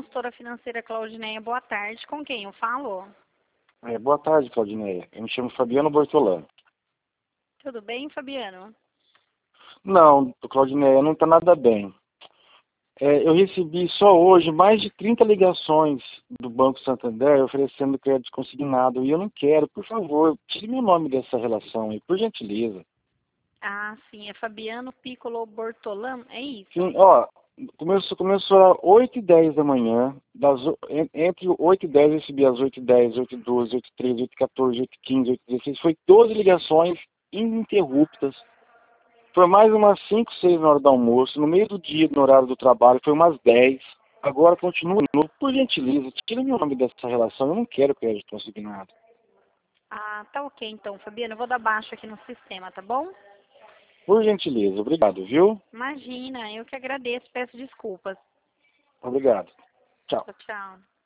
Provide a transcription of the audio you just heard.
consultora financeira Claudineia, boa tarde. Com quem eu falo? Boa tarde, Claudineia. Eu me chamo Fabiano Bortolano. Tudo bem, Fabiano? Não, Claudineia, não está nada bem. Eu recebi só hoje mais de 30 ligações do Banco Santander oferecendo crédito consignado e eu não quero. Por favor, tire meu nome dessa relação aí, por gentileza. Ah, sim, é Fabiano Piccolo Bortolan, é isso? Sim, ó, começou às 8h10 da manhã, entre 8h10 eu recebi às 8h10, 8h12, 8h13, 8h14, 8h15, 8h16, foi 12 ligações ininterruptas. Foi mais umas 5, 6 na hora do almoço, no meio do dia, no horário do trabalho, foi umas 10. Agora continua de novo. Por gentileza, tira meu nome dessa relação, eu não quero crédito consignado. Ah, tá ok então, Fabiano. Eu vou dar baixo aqui no sistema, tá bom? Por gentileza, obrigado, viu? Imagina, eu que agradeço, peço desculpas. Obrigado. Tchau. Tchau, tchau.